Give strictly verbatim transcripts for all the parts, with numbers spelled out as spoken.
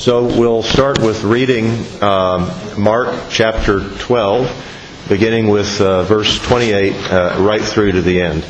So we'll start with reading um, Mark chapter twelve, beginning with uh, verse twenty-eight, uh, right through to the end.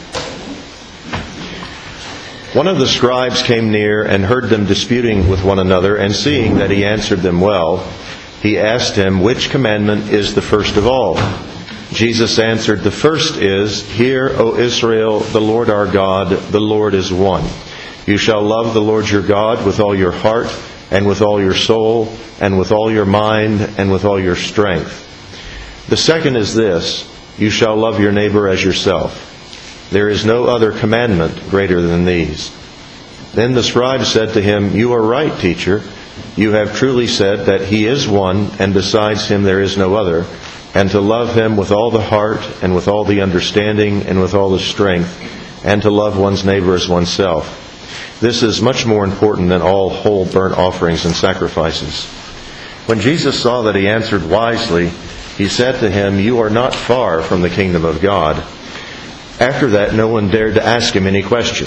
One of the scribes came near and heard them disputing with one another, and seeing that he answered them well, he asked him, "Which commandment is the first of all?" Jesus answered, "The first is, Hear, O Israel, the Lord our God, the Lord is one. You shall love the Lord your God with all your heart, and with all your soul, and with all your mind, and with all your strength. The second is this, you shall love your neighbor as yourself. There is no other commandment greater than these." Then the scribe said to him, "You are right, teacher. You have truly said that He is one, and besides Him there is no other, and to love Him with all the heart, and with all the understanding, and with all the strength, and to love one's neighbor as oneself. This is much more important than all whole burnt offerings and sacrifices." When Jesus saw that he answered wisely, he said to him, "You are not far from the kingdom of God." After that, no one dared to ask him any question.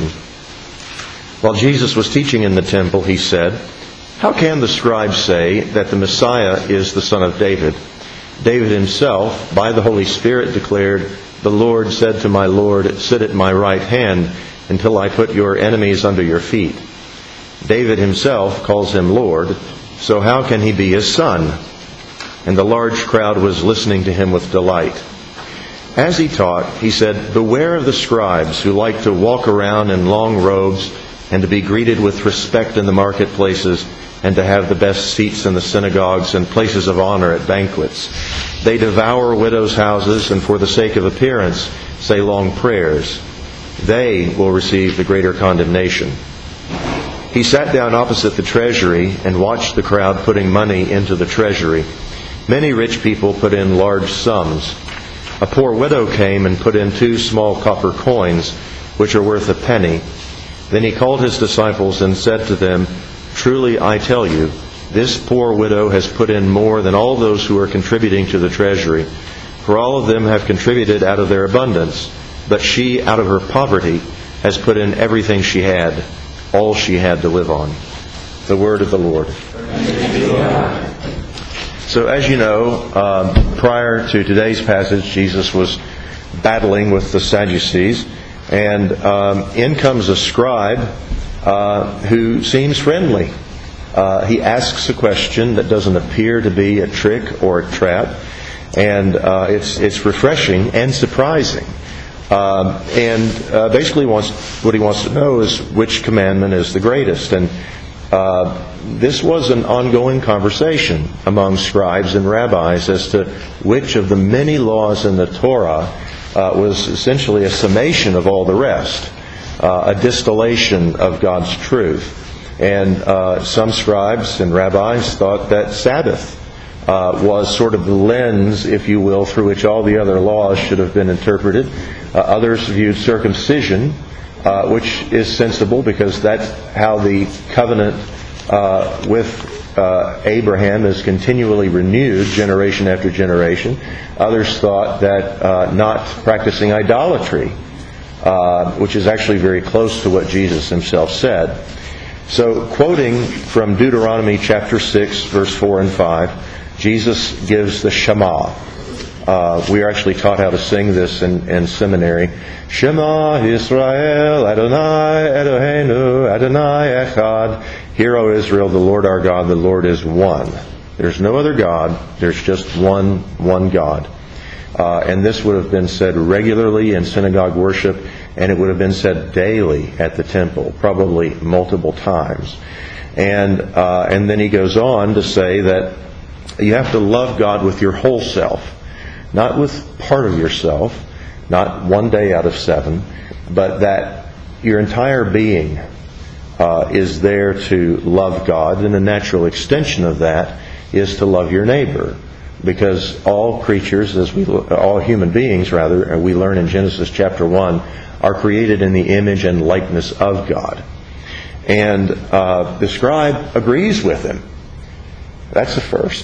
While Jesus was teaching in the temple, he said, "How can the scribes say that the Messiah is the son of David? David himself, by the Holy Spirit, declared, 'The Lord said to my Lord, sit at my right hand, until I put your enemies under your feet.' David himself calls him Lord, so how can he be his son?" And the large crowd was listening to him with delight. As he taught, he said, "Beware of the scribes who like to walk around in long robes and to be greeted with respect in the marketplaces and to have the best seats in the synagogues and places of honor at banquets. They devour widows' houses and for the sake of appearance say long prayers. They will receive the greater condemnation." He sat down opposite the treasury and watched the crowd putting money into the treasury. Many rich people put in large sums. A poor widow came and put in two small copper coins, which are worth a penny. Then he called his disciples and said to them, "Truly I tell you, this poor widow has put in more than all those who are contributing to the treasury, for all of them have contributed out of their abundance. But she, out of her poverty, has put in everything she had, all she had to live on." The word of the Lord. So as you know, um, prior to today's passage, Jesus was battling with the Sadducees. And um, in comes a scribe uh, who seems friendly. Uh, he asks a question that doesn't appear to be a trick or a trap. And uh, it's, it's refreshing and surprising. Um, and uh, basically wants, what he wants to know is which commandment is the greatest. And uh, this was an ongoing conversation among scribes and rabbis as to which of the many laws in the Torah uh, was essentially a summation of all the rest, uh, a distillation of God's truth. And uh, some scribes and rabbis thought that Sabbath Uh, was sort of the lens, if you will, through which all the other laws should have been interpreted. Uh, others viewed circumcision, uh, which is sensible because that's how the covenant uh, with uh, Abraham is continually renewed generation after generation. Others thought that uh, not practicing idolatry, uh, which is actually very close to what Jesus himself said. So, quoting from Deuteronomy chapter six, verse four and five, Jesus gives the Shema. Uh, we are actually taught how to sing this in, in seminary. Shema Yisrael, Adonai Eloheinu, Adonai Echad. Hear, O Israel, the Lord our God, the Lord is one. There's no other God. There's just one, one God. Uh, and this would have been said regularly in synagogue worship, and it would have been said daily at the temple, probably multiple times. And uh, and then he goes on to say that you have to love God with your whole self, not with part of yourself, not one day out of seven, but that your entire being uh, is there to love God, and a natural extension of that is to love your neighbor, because all creatures, as we, all human beings rather, we learn in Genesis chapter one, are created in the image and likeness of God. And uh, the scribe agrees with him. That's the first.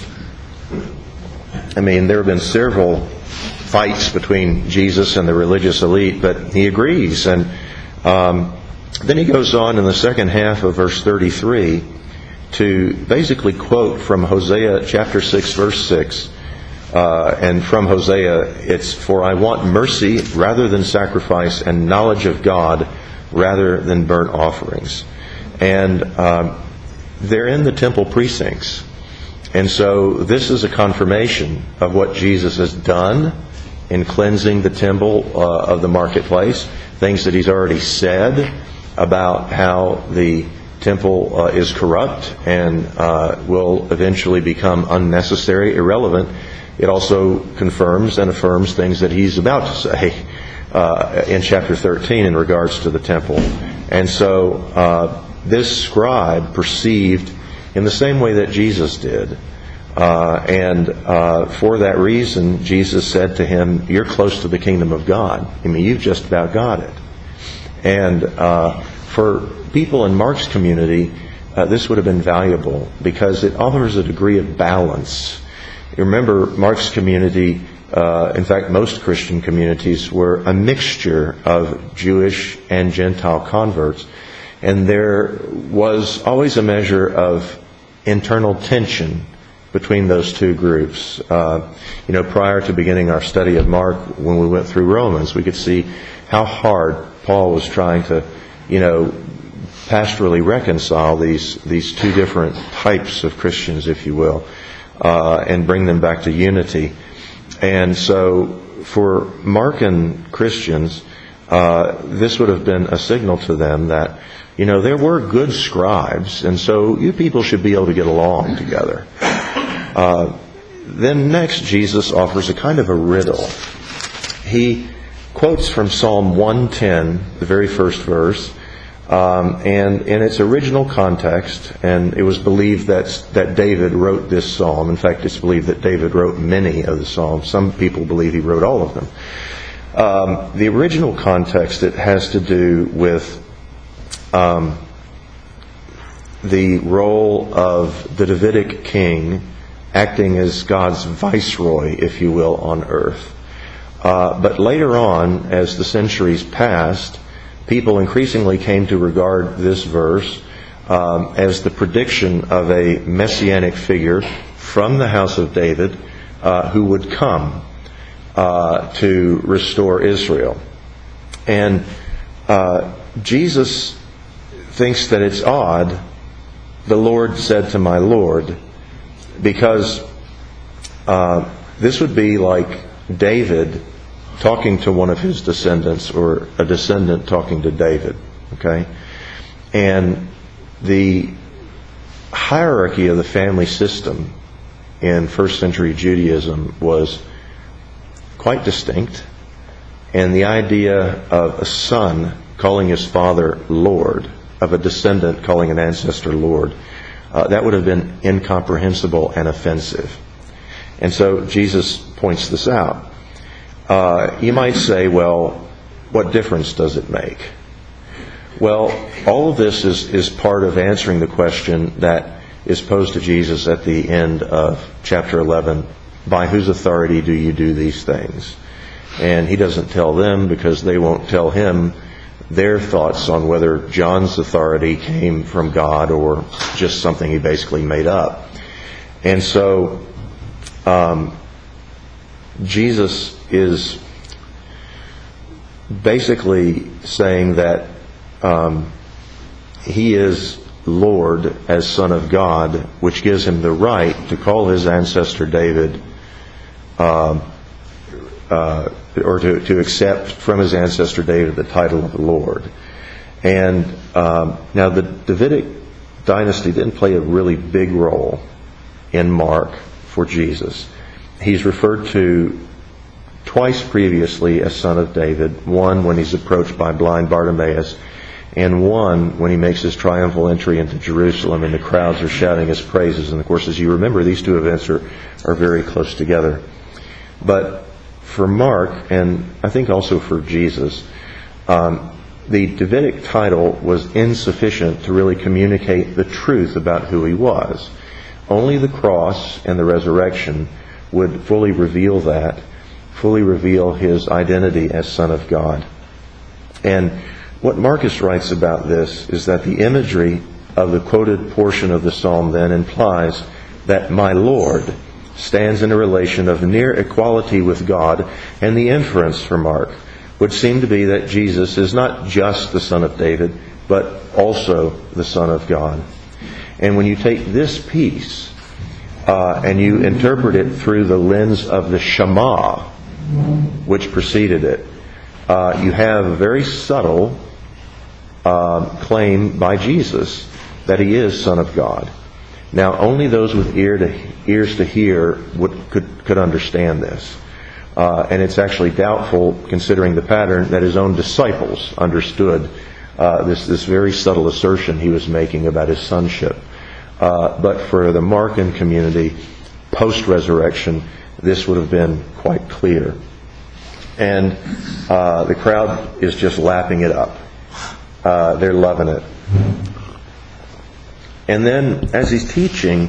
I mean, there have been several fights between Jesus and the religious elite, but he agrees. And um, then he goes on in the second half of verse thirty-three to basically quote from Hosea chapter six, verse six. Uh, and from Hosea, it's, "For I want mercy rather than sacrifice, and knowledge of God rather than burnt offerings." And uh, they're in the temple precincts. And so this is a confirmation of what Jesus has done in cleansing the temple uh, of the marketplace, things that he's already said about how the temple uh, is corrupt and uh, will eventually become unnecessary, irrelevant. It also confirms and affirms things that he's about to say uh, in chapter thirteen in regards to the temple. And so uh, this scribe perceived in the same way that Jesus did. Uh, and uh, for that reason, Jesus said to him, "You're close to the kingdom of God." I mean, you've just about got it. And uh, for people in Mark's community, uh, this would have been valuable because it offers a degree of balance. You remember, Mark's community, uh, in fact, most Christian communities, were a mixture of Jewish and Gentile converts. And there was always a measure of internal tension between those two groups. Uh, you know, prior to beginning our study of Mark, when we went through Romans, we could see how hard Paul was trying to, you know, pastorally reconcile these these two different types of Christians, if you will, uh, and bring them back to unity. And so, for Markan Christians, uh, this would have been a signal to them that, you know, there were good scribes, and so you people should be able to get along together. Uh, then next, Jesus offers a kind of a riddle. He quotes from Psalm one ten, the very first verse, um, and in its original context, and it was believed that that David wrote this psalm. In fact, it's believed that David wrote many of the psalms. Some people believe he wrote all of them. Um, the original context, it has to do with um, the role of the Davidic king acting as God's viceroy, if you will, on earth. Uh, but later on, as the centuries passed, people increasingly came to regard this verse um, as the prediction of a messianic figure from the house of David uh, who would come uh, to restore Israel. And uh, Jesus thinks that it's odd, "The Lord said to my Lord," because uh, this would be like David talking to one of his descendants, or a descendant talking to David. Okay? And the hierarchy of the family system in first century Judaism was quite distinct. And the idea of a son calling his father Lord, of a descendant calling an ancestor Lord, uh, that would have been incomprehensible and offensive. And so Jesus points this out. Uh, you might say, well, what difference does it make? Well, all of this is, is part of answering the question that is posed to Jesus at the end of chapter eleven. By whose authority do you do these things? And he doesn't tell them, because they won't tell him their thoughts on whether John's authority came from God or just something he basically made up. And so um, Jesus is basically saying that um, he is Lord as Son of God, which gives him the right to call his ancestor David, uh, uh, or to, to accept from his ancestor David the title of the Lord. And um, now the Davidic dynasty didn't play a really big role in Mark for Jesus. He's referred to twice previously as Son of David, one when he's approached by blind Bartimaeus, and one when he makes his triumphal entry into Jerusalem and the crowds are shouting his praises. And of course, as you remember, these two events are, are very close together. But for Mark, and I think also for Jesus, um, the Davidic title was insufficient to really communicate the truth about who he was. Only the cross and the resurrection would fully reveal that, fully reveal his identity as Son of God. And what Marcus writes about this is that the imagery of the quoted portion of the psalm then implies that my Lord stands in a relation of near equality with God, and the inference for Mark would seem to be that Jesus is not just the Son of David, but also the Son of God. And when you take this piece uh, and you interpret it through the lens of the Shema, which preceded it, uh, you have a very subtle uh, claim by Jesus that he is Son of God. Now, only those with ear to, ears to hear would, could, could understand this. Uh, and it's actually doubtful, considering the pattern, that his own disciples understood uh, this, this very subtle assertion he was making about his sonship. Uh, but for the Markan community, post-resurrection, this would have been quite clear. And uh, the crowd is just lapping it up. Uh, they're loving it. And then, as he's teaching,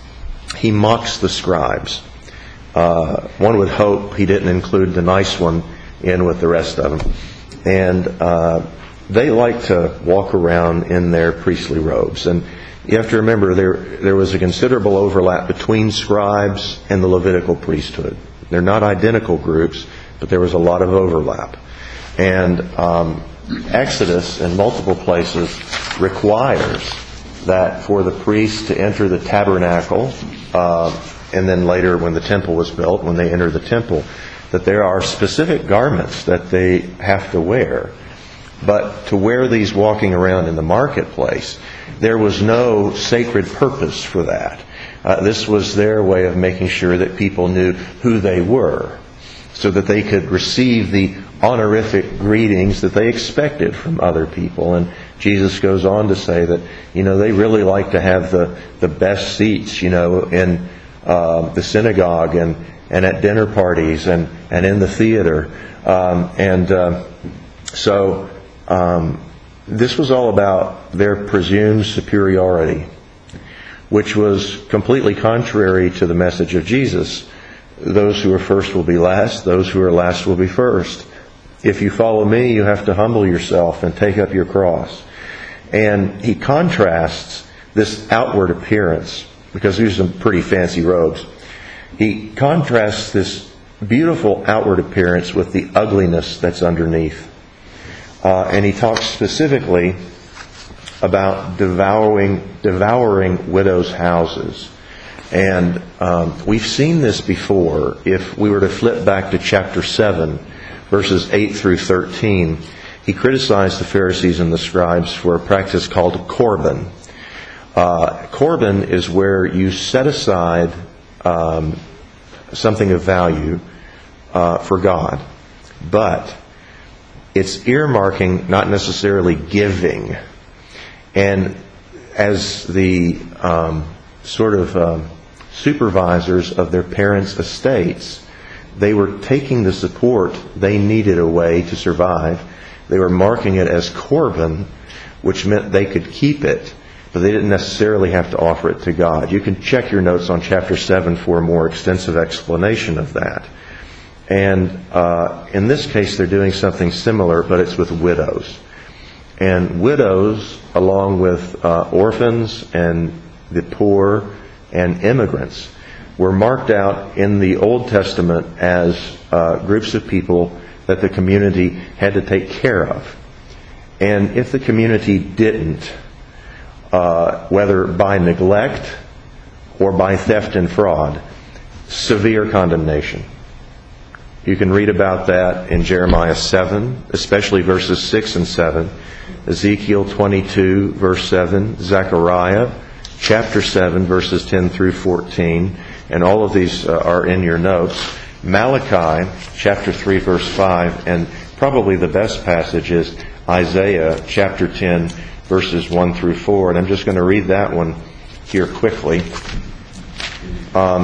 he mocks the scribes. Uh, one would hope he didn't include the nice one in with the rest of them. And uh, they like to walk around in their priestly robes. And you have to remember, there there was a considerable overlap between scribes and the Levitical priesthood. They're not identical groups, but there was a lot of overlap. And um, Exodus, in multiple places, requires that for the priests to enter the tabernacle, uh, and then later when the temple was built, when they enter the temple, that there are specific garments that they have to wear. But to wear these walking around in the marketplace, there was no sacred purpose for that. Uh, this was their way of making sure that people knew who they were, so that they could receive the honorific greetings that they expected from other people. And Jesus goes on to say that, you know, they really like to have the, the best seats, you know, in uh, the synagogue and, and at dinner parties and, and in the theater. Um, and uh, so um, this was all about their presumed superiority, which was completely contrary to the message of Jesus. Those who are first will be last. Those who are last will be first. If you follow me, you have to humble yourself and take up your cross. And he contrasts this outward appearance, because these are some pretty fancy robes. He contrasts this beautiful outward appearance with the ugliness that's underneath. Uh, and he talks specifically about devouring, devouring widows' houses. And um, we've seen this before. If we were to flip back to chapter seven, verses eight through thirteen, he criticized the Pharisees and the scribes for a practice called Korban. Uh, Korban is where you set aside um, something of value uh, for God, but it's earmarking, not necessarily giving. And as the um, sort of um, supervisors of their parents' estates, they were taking the support they needed away to survive. They were marking it as Korban, which meant they could keep it, but they didn't necessarily have to offer it to God. You can check your notes on chapter seven for a more extensive explanation of that. And uh, in this case, they're doing something similar, but it's with widows. And widows, along with uh, orphans and the poor and immigrants, were marked out in the Old Testament as uh, groups of people that the community had to take care of. And if the community didn't, uh, whether by neglect or by theft and fraud, severe condemnation. You can read about that in Jeremiah seven, especially verses six and seven, Ezekiel twenty-two, verse seven, Zechariah chapter seven, verses ten through fourteen, and all of these uh, are in your notes. Malachi chapter three, verse five, and probably the best passage is Isaiah chapter ten, verses one through four. And I'm just going to read that one here quickly. Um,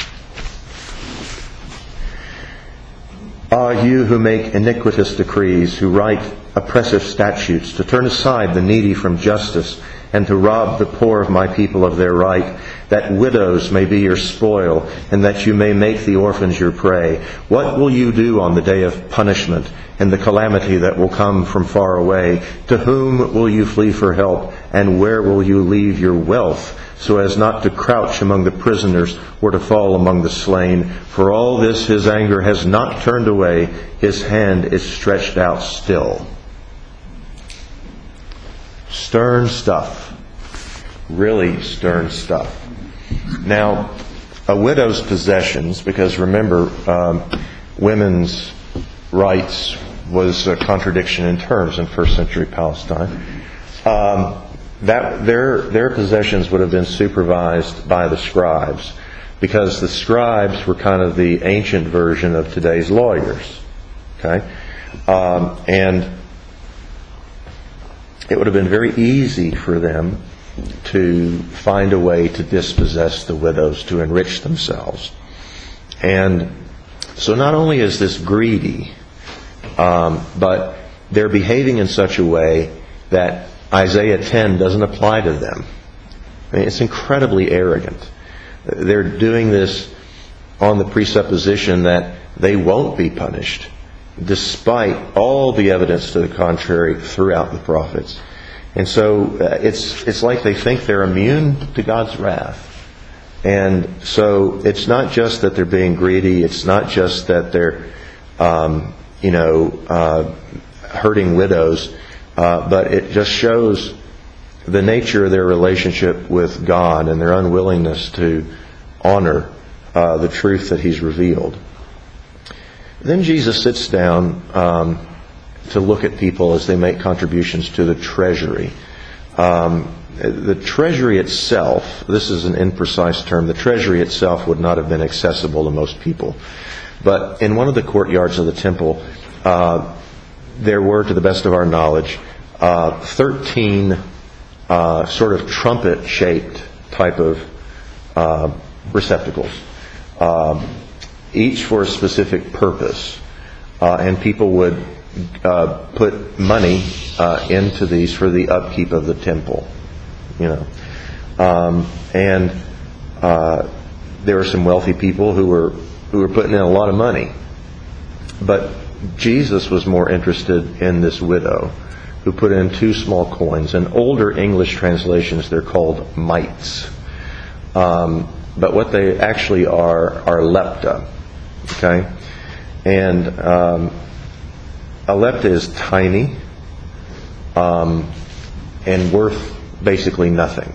Ah, you who make iniquitous decrees, who write oppressive statutes, to turn aside the needy from justice, and to rob the poor of my people of their right, that widows may be your spoil, and that you may make the orphans your prey? What will you do on the day of punishment and the calamity that will come from far away? To whom will you flee for help, and where will you leave your wealth, so as not to crouch among the prisoners or to fall among the slain? For all this his anger has not turned away, his hand is stretched out still. Stern stuff. Really stern stuff. Now, a widow's possessions, because remember, um, women's rights was a contradiction in terms in first century Palestine. Um, that their their possessions would have been supervised by the scribes, because the scribes were kind of the ancient version of today's lawyers. Okay, um, and it would have been very easy for them to find a way to dispossess the widows, to enrich themselves. And so not only is this greedy, um, but they're behaving in such a way that Isaiah ten doesn't apply to them. I mean, it's incredibly arrogant. They're doing this on the presupposition that they won't be punished, despite all the evidence to the contrary throughout the prophets. And so uh, it's it's like they think they're immune to God's wrath. And so it's not just that they're being greedy. It's not just that they're, um, you know, uh, hurting widows. Uh, but it just shows the nature of their relationship with God and their unwillingness to honor uh, the truth that He's revealed. Then Jesus sits down um, to look at people as they make contributions to the treasury. Um, the treasury itself, this is an imprecise term, the treasury itself would not have been accessible to most people. But in one of the courtyards of the temple, uh, there were, to the best of our knowledge, uh, thirteen uh, sort of trumpet-shaped type of uh, receptacles, uh, each for a specific purpose. Uh, and people would uh, put money uh, into these for the upkeep of the temple, you know. Um, and uh, there were some wealthy people who were who were putting in a lot of money. But Jesus was more interested in this widow who put in two small coins. In older English translations, they're called mites. Um, but what they actually are are lepta. Okay? And um, a lepta is tiny um, and worth basically nothing.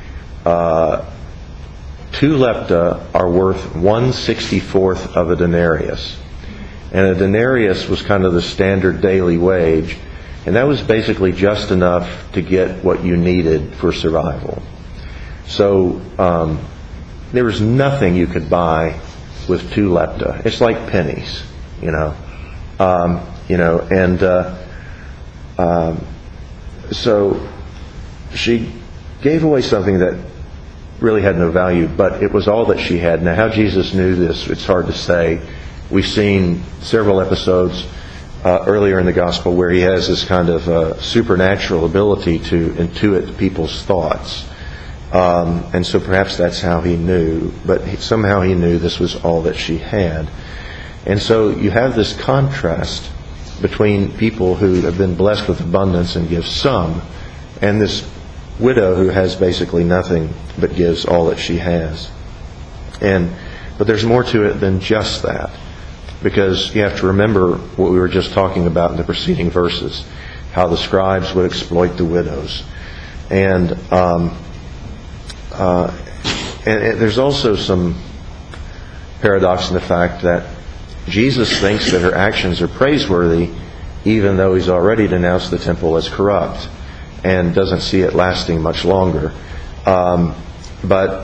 Uh, two lepta are worth one sixty-fourth of a denarius. And a denarius was kind of the standard daily wage. And that was basically just enough to get what you needed for survival. So um, there was nothing you could buy with two lepta. It's like pennies, you know. Um, you know, and uh, um, so she gave away something that really had no value, but it was all that she had. Now, how Jesus knew this, it's hard to say. We've seen several episodes uh, earlier in the gospel where he has this kind of uh, supernatural ability to intuit people's thoughts. Um, and so perhaps that's how he knew, but he, somehow he knew this was all that she had. And so you have this contrast between people who have been blessed with abundance and give some, and this widow who has basically nothing but gives all that she has. And but there's more to it than just that, because you have to remember what we were just talking about in the preceding verses, how the scribes would exploit the widows. And um, uh, and, and there's also some paradox in the fact that Jesus thinks that her actions are praiseworthy, even though he's already denounced the temple as corrupt and doesn't see it lasting much longer. Um, but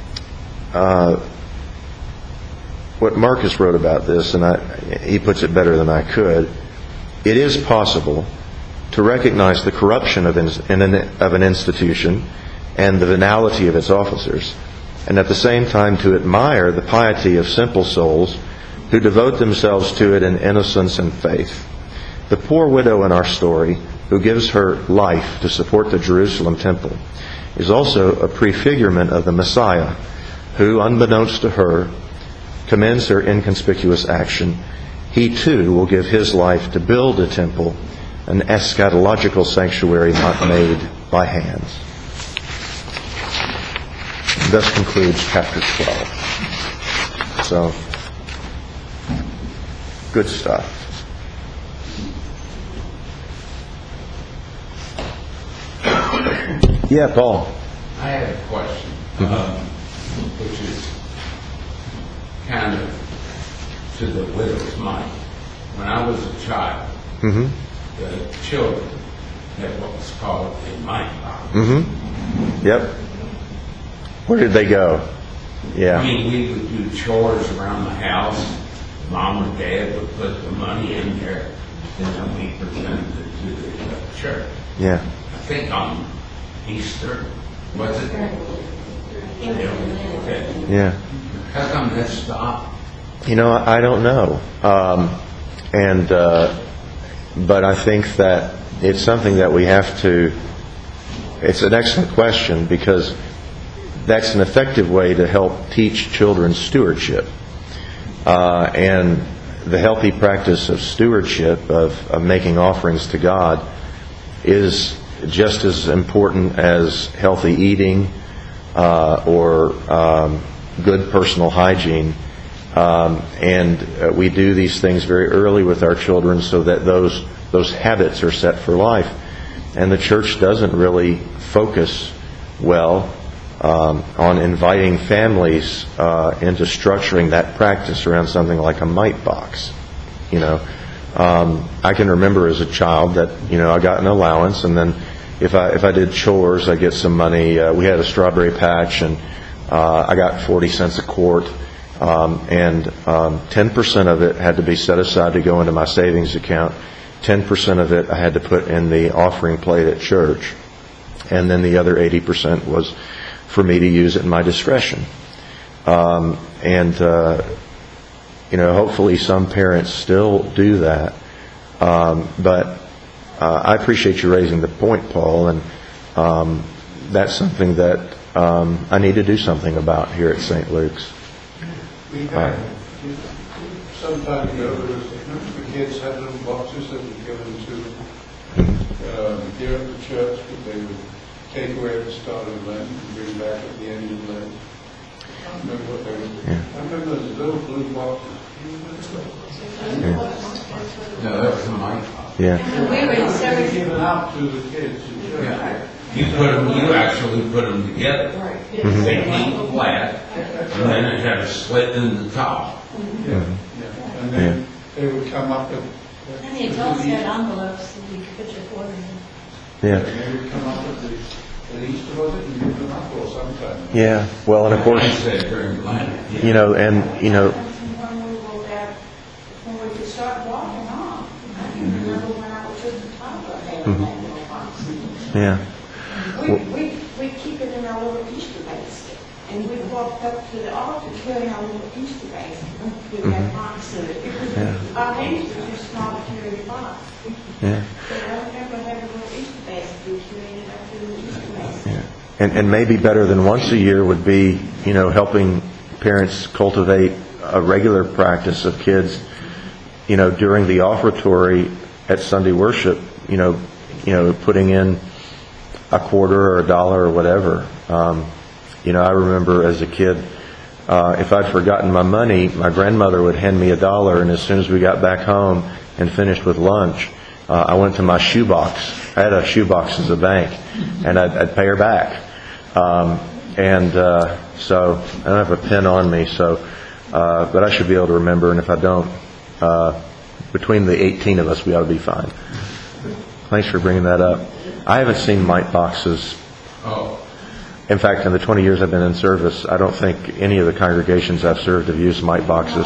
uh, what Marcus wrote about this, and I, he puts it better than I could, it is possible to recognize the corruption of, in, in an, of an institution and the venality of its officers, and at the same time to admire the piety of simple souls who devote themselves to it in innocence and faith. The poor widow in our story, who gives her life to support the Jerusalem temple, is also a prefigurement of the Messiah, who, unbeknownst to her, commends her inconspicuous action. He too will give his life to build a temple, an eschatological sanctuary not made by hands. And thus concludes chapter twelve. So, good stuff. Yeah, Paul. I have a question, mm-hmm. um, which is kind of to the widow's mite. When I was a child, mm-hmm. the children had what was called a mite box. Mm-hmm. Yep. Where did they go? Yeah. I mean, we would do chores around the house. Mom or Dad would put the money in there, and then we presented it to the uh, church. Yeah. I think on Easter, was it? Yeah. Okay. Yeah. How come that stopped? You know, I don't know. Um, and, uh, but I think that it's something that we have to, it's an excellent question, because that's an effective way to help teach children stewardship. Uh, and the healthy practice of stewardship, of, of making offerings to God, is just as important as healthy eating uh, or um, good personal hygiene. Um, and uh, we do these things very early with our children so that those those habits are set for life. And the church doesn't really focus well um, on inviting families uh, into structuring that practice around something like a mite box. You know, um, I can remember as a child that, you know, I got an allowance, and then if I if I did chores, I get some money. Uh, we had a strawberry patch, and uh, I got forty cents a quart. Um, and um, ten percent of it had to be set aside to go into my savings account. ten percent of it I had to put in the offering plate at church. And then the other eighty percent was for me to use at my discretion. Um, and, uh, you know, hopefully some parents still do that. Um, but uh, I appreciate you raising the point, Paul, and um, that's something that um, I need to do something about here at Saint Luke's. We had, some time ago, there was, the kids had little boxes that were given to them um, here at the church, that they would take away at the start of Lent and bring back at the end of Lent. I don't remember what they were. Yeah. I remember those little blue boxes. Yeah. No, that was my box. Yeah. We were given out to the kids in church. Yeah. You put them. You actually put them together. Mm-hmm. They came flat, and then it had a slit in the top. Yeah. Yeah. And then yeah. they would come up with. And the adults had envelopes that you could put your quarter in. Yeah. And they would come up with the, at Easter, was it? And give them up or sometime. Yeah. Well, and of course, I said during Lent. Yeah. you know, and you know. When we were there, when we could start walking on, I can remember when I was at the top of that little box. Yeah. We, we, we'd keep it in our little Easter basket, and we'd walk up to the altar carrying our little Easter basket with that box in it. It was, Yeah. our Easter was just not a carry box. Yeah. But I remember having a little Easter basket, we carried it up to the Easter basket. Yeah. And and maybe better than once a year would be, you know, helping parents cultivate a regular practice of kids, you know, during the offertory at Sunday worship, you know, you know, putting in a quarter or a dollar or whatever. Um, you know, I remember as a kid, uh, if I'd forgotten my money, my grandmother would hand me a dollar, and as soon as we got back home and finished with lunch, uh, I went to my shoebox. I had a shoebox as a bank, and I'd, I'd pay her back. Um, and uh, so I don't have a pen on me, so uh, but I should be able to remember, and if I don't, uh, between the eighteen of us, we ought to be fine. Thanks for bringing that up. I haven't seen mite boxes. Oh. In fact, in the twenty years I've been in service, I don't think any of the congregations I've served have used mite boxes.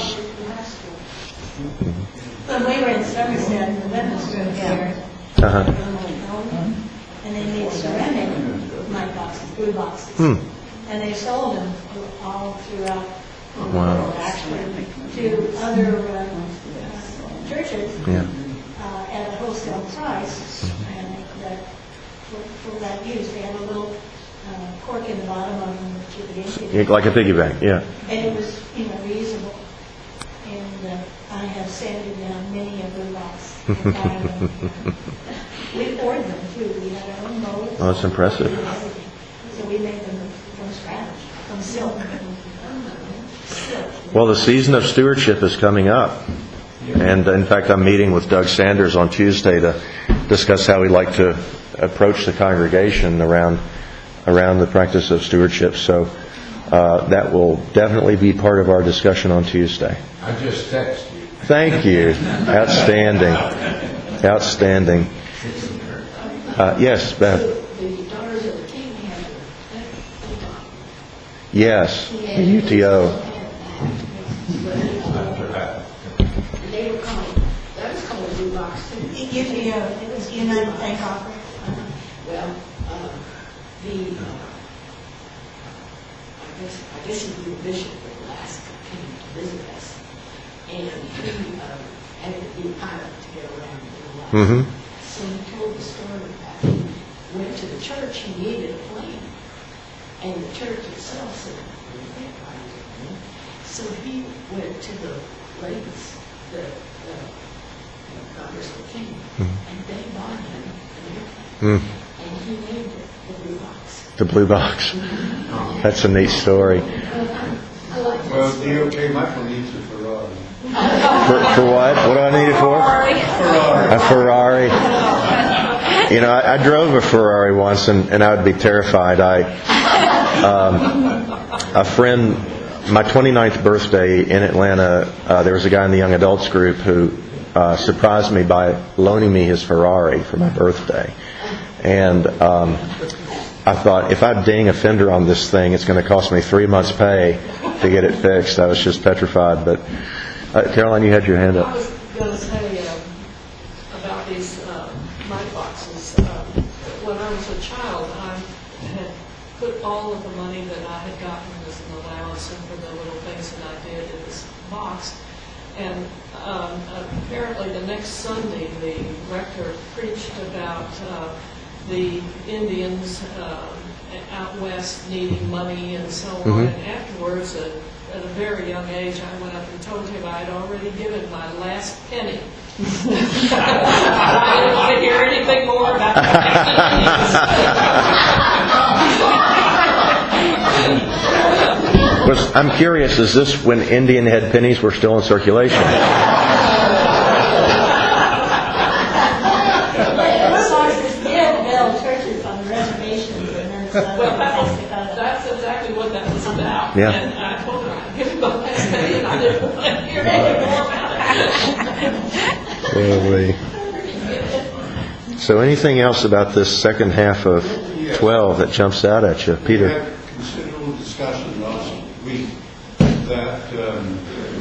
When we were in Somerset, in the women's room here, Uh-huh. and they made ceramic mite boxes, blue boxes. Hmm. And they sold them all throughout the Wow. world, actually, to other uh, churches Yeah. uh, at a wholesale price. And they that for, for that use. They have a little uh, cork in the bottom of them that you could empty. Yeah, like a piggy bank, yeah. And it was, you know, reusable. And uh, I have sanded down many of the rocks. and fired them. We poured them too. We had our own molds. Oh, that's impressive. And everything. So we made them from scratch, from silk. Silk. Well, the season of stewardship is coming up. And in fact, I'm meeting with Doug Sanders on Tuesday to discuss how we'd like to approach the congregation around around the practice of stewardship. So uh, that will definitely be part of our discussion on Tuesday. I just texted you. Thank you. Outstanding. Outstanding. Uh, yes, Beth. The Daughters of the King have a Yes, the U T O. And they were called, that was called a blue box too. It gives you, a- it was United Thank Offer. Well, uh, the, uh, I guess, I guess he was the bishop of Alaska, came to visit us. And he, uh, had to be a pilot to get around in Alaska. Mm-hmm. So he told the story about he went to the church, he needed a plane. And the church itself said, "We can't buy you a plane." So he went to the ladies, the, the, the Daughters of the King, and they bought him an airplane. Mm. And he named it the Blue Box. The blue box. That's a neat story. I like Well, this. D O K Michael needs a Ferrari. For, for what? What do I need it for? Ferrari. A Ferrari. You know, I, I drove a Ferrari once, and, and I would be terrified. I, um, a friend, my twenty-ninth birthday in Atlanta, uh, there was a guy in the young adults group who uh, surprised me by loaning me his Ferrari for my birthday. And um, I thought, if I ding a fender on this thing, it's going to cost me three months' pay to get it fixed. I was just petrified. But uh, Caroline, you had your hand I up. was going to say um, about these uh, night boxes. Uh, when I was a child, I had put all of the money that I had gotten as an allowance and for the little things that I did in this box. And um, apparently the next Sunday, the rector preached about uh, the Indians uh, out west needing money and so on. Mhm. And afterwards, at, at a very young age, I went up and told him I had already given my last penny. I didn't want to hear anything more about it. Was, I'm curious, is this when Indian head pennies were still in circulation? Sources did build churches on the reservations, and then some Well, that was, places got it. that's exactly what that was about. Yeah. And I told her I'd give him my last penny, and I didn't want to hear anything more about it. So anything else about this second half of twelve that jumps out at you? We Peter? had considerable discussion last week that um,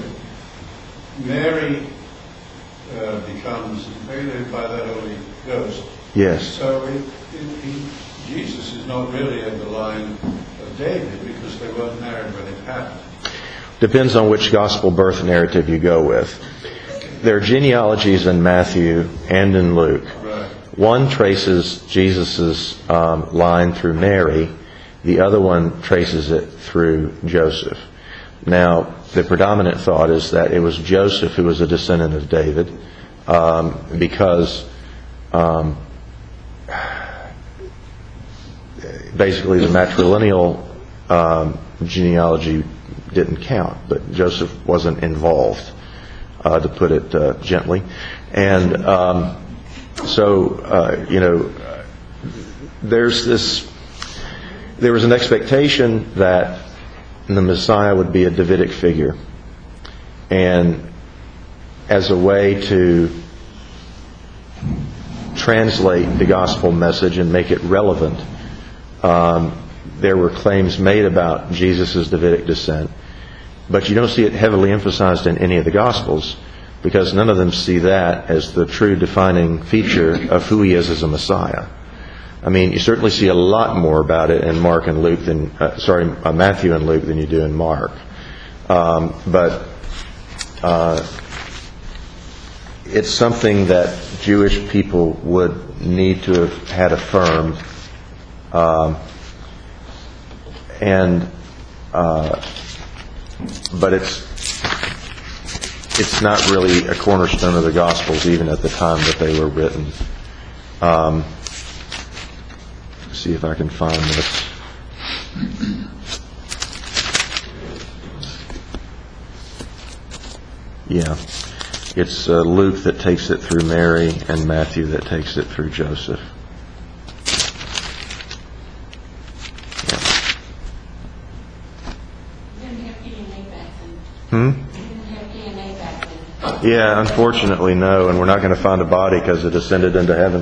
Mary uh, becomes invaded by the Holy Ghost. Yes. So it, it, he, Jesus is not really in the line of David because they weren't married when it happened. Depends on which gospel birth narrative you go with. There are genealogies in Matthew and in Luke. Right. One traces Jesus' um, line through Mary. The other one traces it through Joseph. Now, the predominant thought is that it was Joseph who was a descendant of David um, because um, basically the matrilineal um, genealogy didn't count, but Joseph wasn't involved, uh, to put it uh, gently. And um, so, uh, you know, there's this, there was an expectation that the Messiah would be a Davidic figure. And as a way to translate the gospel message and make it relevant, um, there were claims made about Jesus' Davidic descent. But you don't see it heavily emphasized in any of the Gospels because none of them see that as the true defining feature of who he is as a Messiah. I mean, you certainly see a lot more about it in Mark and Luke than, uh, sorry, uh, Matthew and Luke than you do in Mark. Um, but uh, it's something that Jewish people would need to have had affirmed. Um, and uh, but it's it's not really a cornerstone of the Gospels even at the time that they were written. Um, let's see if I can find this. Yeah, it's uh, Luke that takes it through Mary and Matthew that takes it through Joseph. Hmm? Yeah, unfortunately, no, and we're not going to find a body because it ascended into heaven.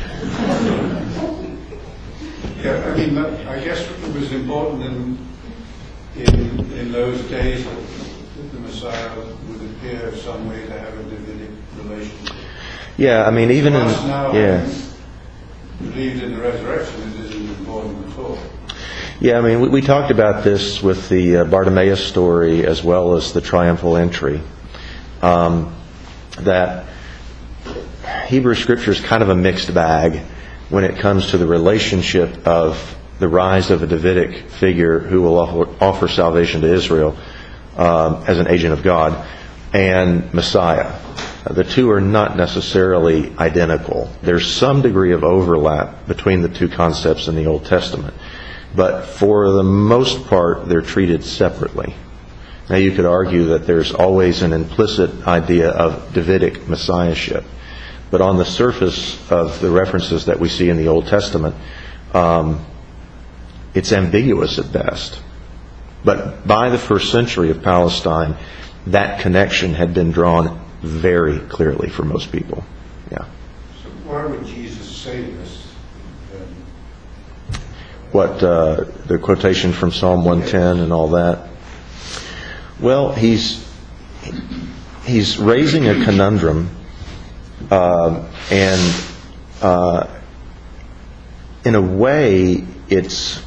Yeah, I mean, that- I guess it was important in, in, in those days that that the Messiah would appear some way to have a Davidic relationship. Yeah, I mean, even in Us now, yeah, believed in the resurrection, it isn't important at all. yeah. I mean, we, we talked about this with the uh, Bartimaeus story as well as the triumphal entry. Um, that Hebrew Scripture is kind of a mixed bag when it comes to the relationship of the rise of a Davidic figure who will offer, offer salvation to Israel um, as an agent of God and Messiah. The two are not necessarily identical. There's some degree of overlap between the two concepts in the Old Testament, but for the most part, they're treated separately. Now, you could argue that there's always an implicit idea of Davidic messiahship, but on the surface of the references that we see in the Old Testament, um, it's ambiguous at best. But by the first century of Palestine, that connection had been drawn very clearly for most people. Yeah. So why would Jesus say this? Um, What uh, the quotation from Psalm one ten and all that? Well, he's he's raising a conundrum, uh, and uh, in a way, it's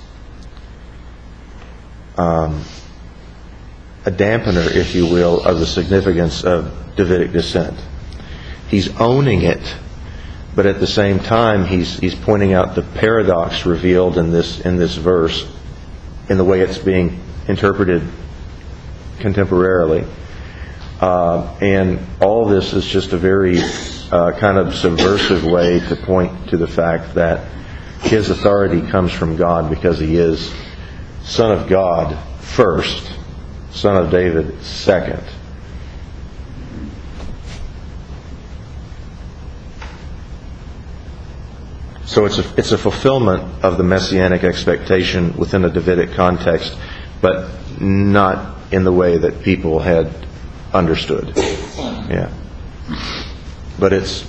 um, a dampener, if you will, of the significance of Davidic descent. He's owning it, but at the same time, he's he's pointing out the paradox revealed in this in this verse, in the way it's being interpreted contemporarily. Uh, and all this is just a very uh, kind of subversive way to point to the fact that his authority comes from God because he is Son of God first, Son of David second. So it's a, it's a fulfillment of the messianic expectation within a Davidic context, but not in the way that people had understood. Yeah. But it's...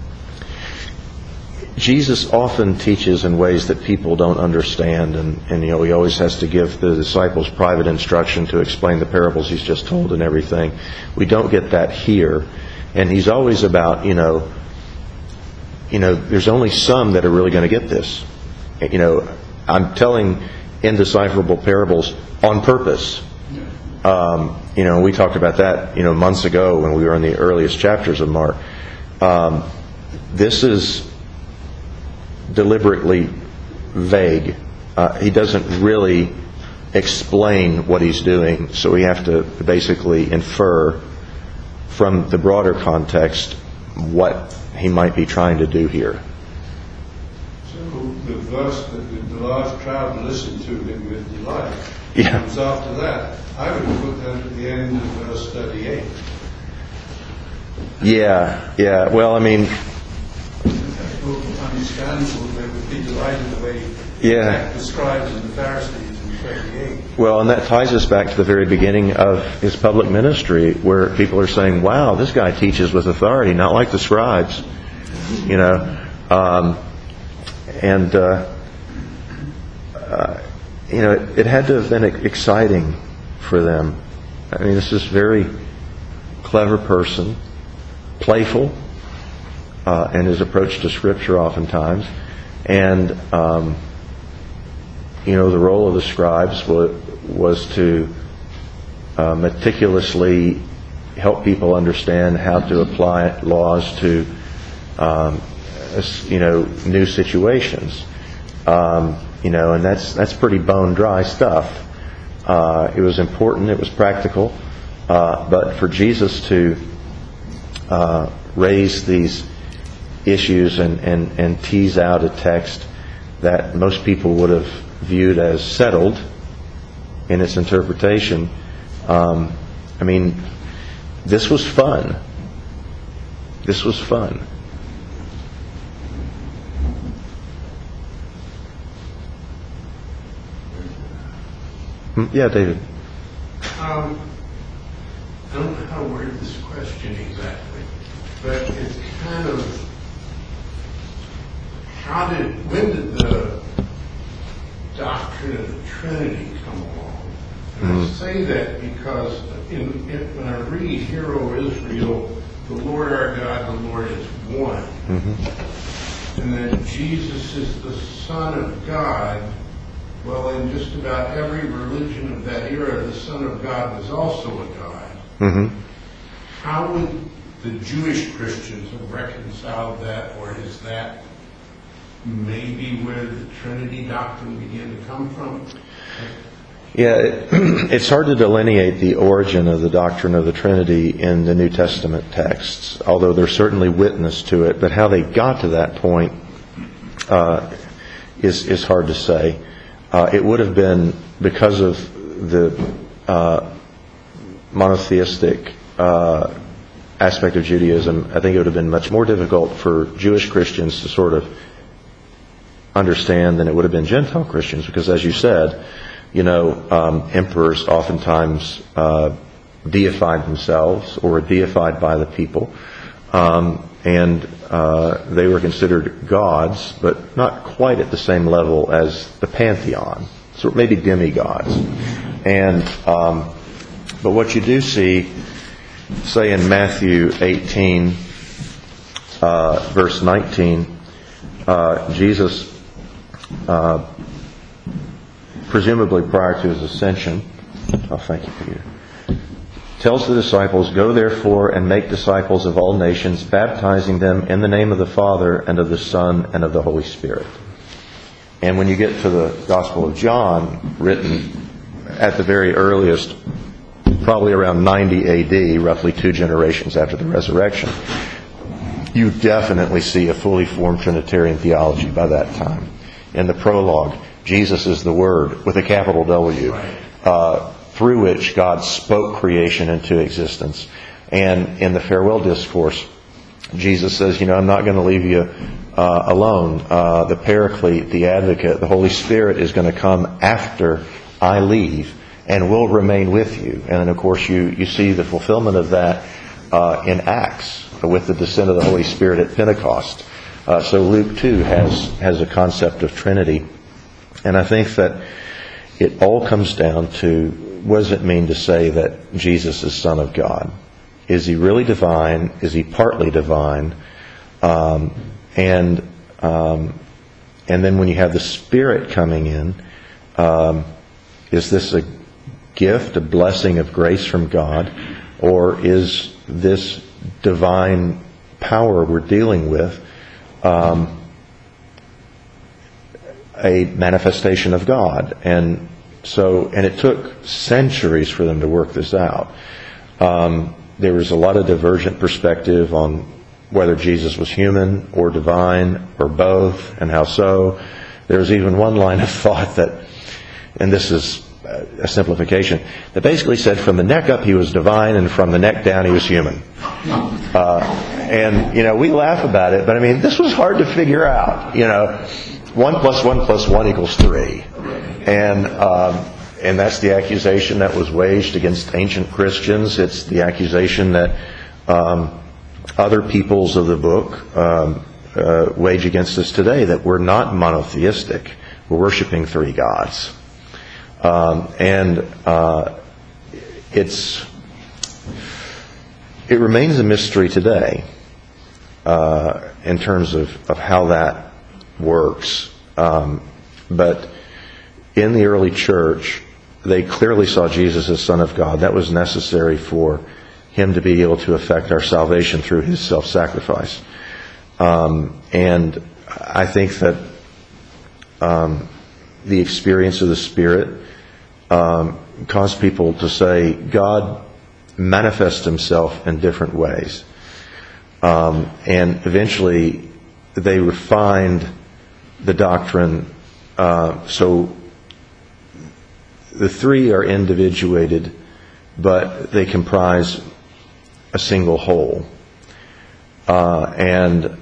Jesus often teaches in ways that people don't understand, and, and you know, he always has to give the disciples private instruction to explain the parables he's just told and everything. We don't get that here. And he's always about, you know, you know, there's only some that are really going to get this. You know, I'm telling indecipherable parables on purpose. Um, you know, we talked about that, you know, months ago when we were in the earliest chapters of Mark. Um, this is deliberately vague. Uh, he doesn't really explain what he's doing, so we have to basically infer from the broader context what he might be trying to do here. So the verse that the, the large crowd listened to him with delight Yeah. comes after that. I would put that at the end of verse thirty-eight. Yeah, yeah. Well, I mean, Understandable, they would be delighted the way Yeah. the scribes and the Pharisees in thirty-eight. well, and that ties us back to the very beginning of his public ministry, where people are saying, "Wow, this guy teaches with authority, not like the scribes." You know, um, and uh, uh, you know, it, it had to have been exciting for them. I mean, this is a very clever person, playful uh, in his approach to Scripture oftentimes. And, um, you know, the role of the scribes was, was to uh, meticulously help people understand how to apply laws to, um, you know, new situations. Um, you know, and that's that's pretty bone dry stuff. Uh, it was important. It was practical. Uh, but for Jesus to uh, raise these issues and, and, and tease out a text that most people would have viewed as settled in its interpretation, um, I mean, this was fun. This was fun. Yeah, David. Um, I don't know how to word this question exactly, but it's kind of, how did, when did the doctrine of the Trinity come along? And mm-hmm. I say that because in, in, when I read, Hear, O Israel, the Lord our God, the Lord is one. Mm-hmm. And then Jesus is the Son of God. Well, in just about every religion of that era, the Son of God was also a God. Mm-hmm. How would the Jewish Christians have reconciled that, or is that maybe where the Trinity doctrine began to come from? Yeah, it, it's hard to delineate the origin of the doctrine of the Trinity in the New Testament texts, although there's certainly witness to it. But how they got to that point uh, is is hard to say. Uh, it would have been because of the uh, monotheistic uh, aspect of Judaism. I think it would have been much more difficult for Jewish Christians to sort of understand than it would have been Gentile Christians, because, as you said, you know, um, emperors oftentimes uh, deified themselves or were deified by the people, um, and uh, they were considered gods, but not quite at the same level as the pantheon, so maybe demigods. And um, but what you do see, say in Matthew eighteen, uh, verse nineteen, uh, Jesus, uh, presumably prior to his ascension, oh, thank you, Peter, tells the disciples, "Go therefore and make disciples of all nations, baptizing them in the name of the Father and of the Son and of the Holy Spirit." And when you get to the Gospel of John, written at the very earliest, probably around ninety A D, roughly two generations after the resurrection, you definitely see a fully formed Trinitarian theology by that time. In the prologue, Jesus is the Word with a capital W, uh, through which God spoke creation into existence. And in the farewell discourse, Jesus says, you know, I'm not going to leave you uh, alone. Uh, the Paraclete, the Advocate, the Holy Spirit is going to come after I leave and will remain with you. And then, of course, you, you see the fulfillment of that uh, in Acts with the descent of the Holy Spirit at Pentecost. Uh, so Luke, too, has, has a concept of Trinity. And I think that it all comes down to, what does it mean to say that Jesus is Son of God? Is he really divine? Is he partly divine? Um, and um, and then when you have the Spirit coming in, um, is this a gift, a blessing of grace from God? Or is this divine power we're dealing with um, a manifestation of God? And so, and it took centuries for them to work this out. Um, there was a lot of divergent perspective on whether Jesus was human or divine or both, and how so. There was even one line of thought that, and this is a simplification, that basically said from the neck up he was divine and from the neck down he was human. Uh, and, you know, we laugh about it, but I mean, this was hard to figure out. You know, one plus one plus one equals three. And um, and that's the accusation that was waged against ancient Christians. It's the accusation that um, other peoples of the book um, uh, wage against us today, that we're not monotheistic. We're worshiping three gods. Um, and uh, it's it remains a mystery today uh, in terms of, of how that works. Um, but in the early church, they clearly saw Jesus as Son of God. That was necessary for him to be able to effect our salvation through his self-sacrifice. Um, and I think that um, the experience of the Spirit um, caused people to say, God manifests himself in different ways. Um, and eventually they refined the doctrine. Uh, so the three are individuated, but they comprise a single whole. Uh, and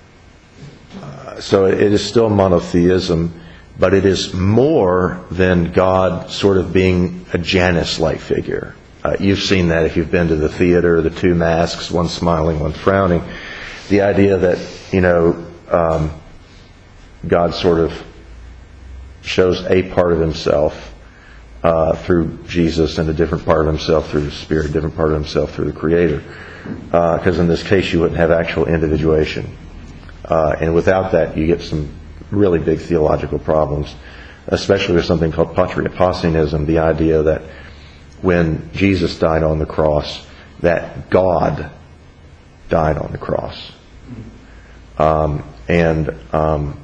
uh, so it is still monotheism, but it is more than God sort of being a Janus-like figure. Uh, you've seen that if you've been to the theater, the two masks, one smiling, one frowning. The idea that, you know, um, God sort of shows a part of himself uh, through Jesus and a different part of himself through the Spirit, a different part of himself through the Creator. Because uh, in this case you wouldn't have actual individuation. Uh, and without that you get some really big theological problems, especially with something called patriapausianism, the idea that when Jesus died on the cross, that God died on the cross. Um, and um,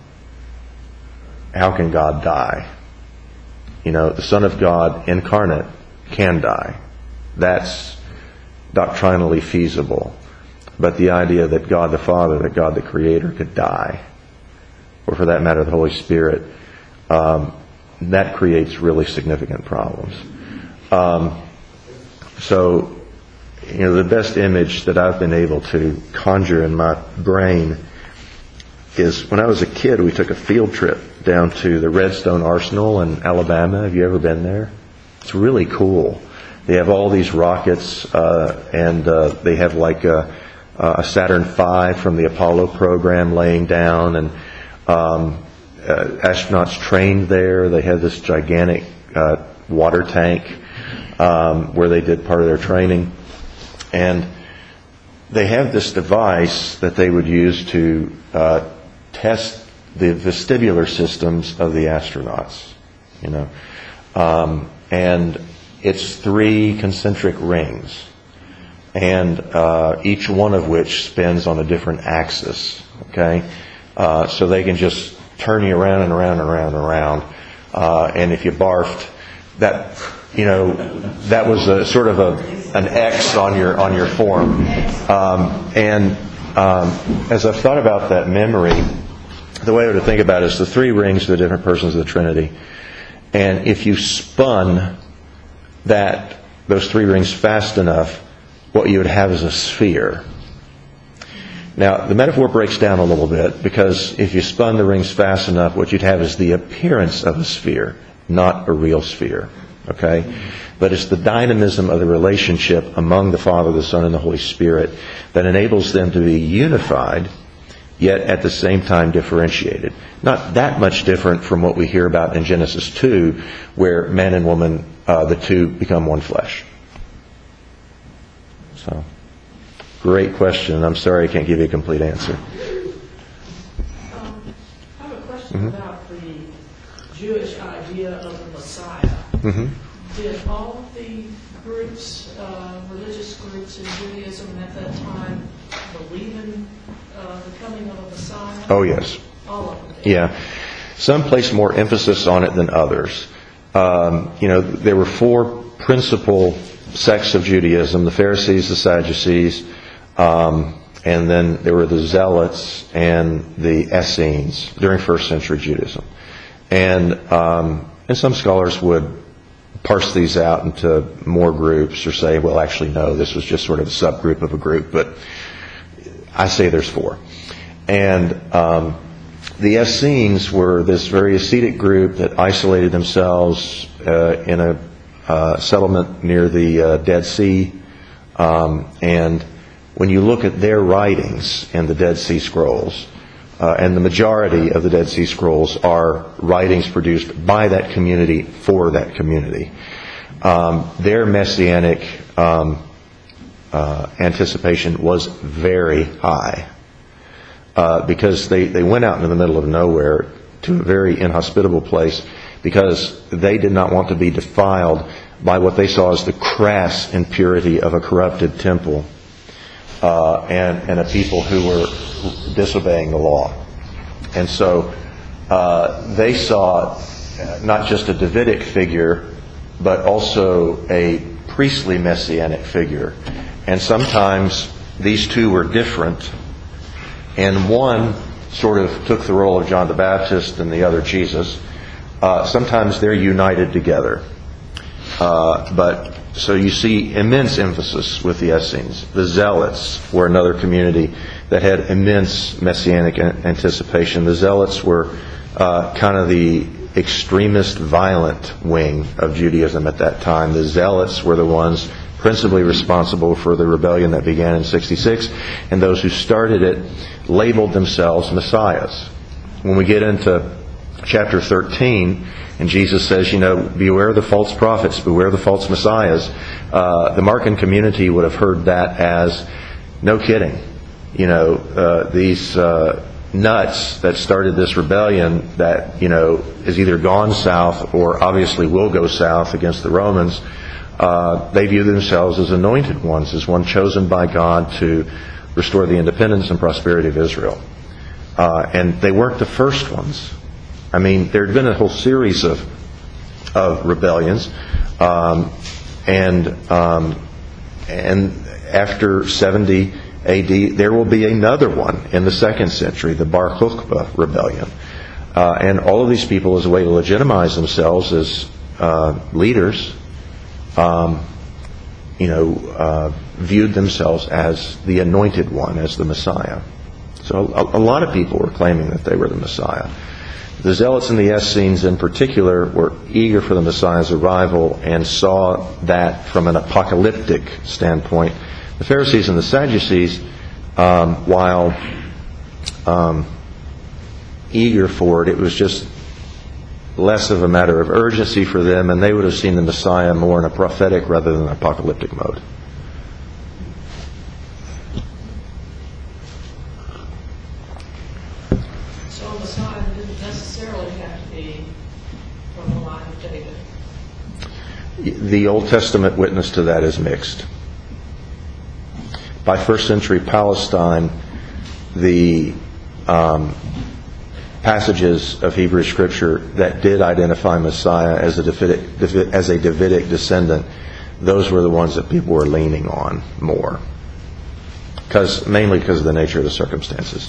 how can God die? You know, the Son of God incarnate can die. That's doctrinally feasible. But the idea that God the Father, that God the Creator could die, or for that matter the Holy Spirit, um, that creates really significant problems. Um, so, you know, the best image that I've been able to conjure in my brain is when I was a kid, we took a field trip down to the Redstone Arsenal in Alabama. Have you ever been there? It's really cool. They have all these rockets, uh, and uh, they have like a, a Saturn five from the Apollo program laying down, and um, uh, astronauts trained there. They have this gigantic uh, water tank um, where they did part of their training. And they have this device that they would use to uh, test the vestibular systems of the astronauts, you know. Um, and it's three concentric rings, and uh, each one of which spins on a different axis, okay? Uh, so they can just turn you around and around and around and around. Uh, and if you barfed, that, you know, that was a sort of a an X on your on your form. Um, and um, as I've thought about that memory, the way I would think about it is the three rings are the different persons of the Trinity. And if you spun that those three rings fast enough, what you would have is a sphere. Now, the metaphor breaks down a little bit, because if you spun the rings fast enough, what you'd have is the appearance of a sphere, not a real sphere. Okay? But it's the dynamism of the relationship among the Father, the Son, and the Holy Spirit that enables them to be unified, yet at the same time differentiated. Not that much different from what we hear about in Genesis two, where man and woman, uh, the two become one flesh. So, great question. I'm sorry I can't give you a complete answer. Um, I have a question Mm-hmm. about the Jewish idea of the Messiah. Mm-hmm. Did all of the groups, uh, religious groups in Judaism at that time, believe in uh, the coming of a Messiah? Oh, yes. All of them did. Yeah. Some place more emphasis on it than others. Um, you know, there were four principal sects of Judaism: the Pharisees, the Sadducees, um, and then there were the Zealots and the Essenes during first century Judaism. And um, and some scholars would parse these out into more groups, or say, well, actually, no, this was just sort of a subgroup of a group. But I say there's four. And um, the Essenes were this very ascetic group that isolated themselves uh, in a uh, settlement near the uh, Dead Sea. Um, and when you look at their writings in the Dead Sea Scrolls, uh, and the majority of the Dead Sea Scrolls are writings produced by that community for that community, um, their messianic um, uh, anticipation was very high. Uh, because they, they went out into the middle of nowhere to a very inhospitable place, because they did not want to be defiled by what they saw as the crass impurity of a corrupted temple uh, and, and a people who were disobeying the law. And so uh, they saw not just a Davidic figure, but also a priestly messianic figure. And sometimes these two were different, and one sort of took the role of John the Baptist and the other Jesus. Uh, sometimes they're united together. Uh, but so you see immense emphasis with the Essenes. The Zealots were another community that had immense messianic anticipation. The Zealots were uh, kind of the extremist, violent wing of Judaism at that time. The Zealots were the ones principally responsible for the rebellion that began in sixty-six, and those who started it labeled themselves messiahs. When we get into chapter thirteen, and Jesus says, you know, beware of the false prophets, beware of the false messiahs, uh, the Markan community would have heard that as, no kidding, you know, uh, these uh, nuts that started this rebellion that, you know, is either gone south or obviously will go south against the Romans, uh, they view themselves as anointed ones, as one chosen by God to restore the independence and prosperity of Israel. Uh, and they weren't the first ones. I mean, there had been a whole series of of rebellions, um, and um, and after seventy A D, there will be another one in the second century, the Bar Kokhba rebellion, uh, and all of these people, as a way to legitimize themselves as uh, leaders, um, you know, uh, viewed themselves as the anointed one, as the Messiah. So a, a lot of people were claiming that they were the Messiah. The Zealots and the Essenes in particular were eager for the Messiah's arrival and saw that from an apocalyptic standpoint. The Pharisees and the Sadducees, um, while um, eager for it, it was just less of a matter of urgency for them, and they would have seen the Messiah more in a prophetic rather than apocalyptic mode. The Old Testament witness to that is mixed. By first century Palestine, the um, passages of Hebrew Scripture that did identify Messiah as a Davidic, as a Davidic descendant, those were the ones that people were leaning on more, because mainly because of the nature of the circumstances.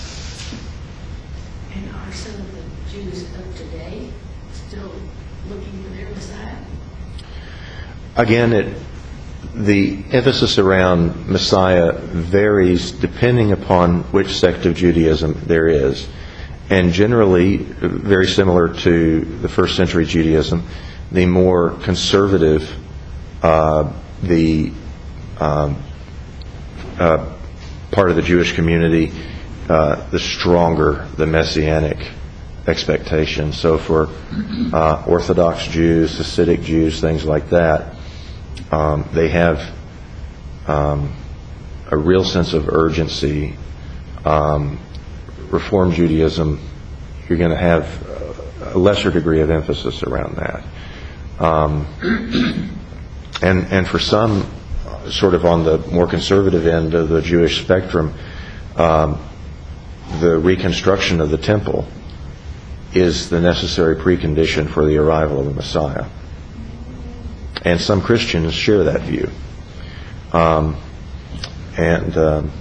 And are some of the Jews of today still looking for their Messiah? Again, it, the emphasis around Messiah varies depending upon which sect of Judaism there is. And generally, very similar to the first century Judaism, the more conservative uh, the um, uh, part of the Jewish community, uh, the stronger the messianic expectation. So for uh, Orthodox Jews, Hasidic Jews, things like that, um, they have um, a real sense of urgency. Um, Reform Judaism, you're going to have a lesser degree of emphasis around that. Um, and and for some, sort of on the more conservative end of the Jewish spectrum, um, the reconstruction of the temple is the necessary precondition for the arrival of the Messiah. And some Christians share that view. Um, and um,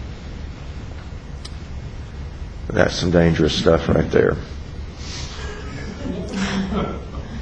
that's some dangerous stuff right there. Uh,